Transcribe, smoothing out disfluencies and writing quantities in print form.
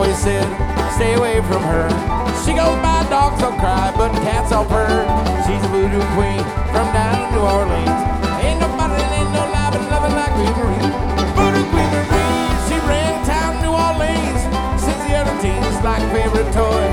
always said, stay away from her. She goes by dogs don't cry, but cats all purr. She's a voodoo queen from down in New Orleans. Ain't nobody, ain't no lie, but loving like Queen Marie. Voodoo Queen Marie, she ran town New Orleans. Since the other teens like favorite toy.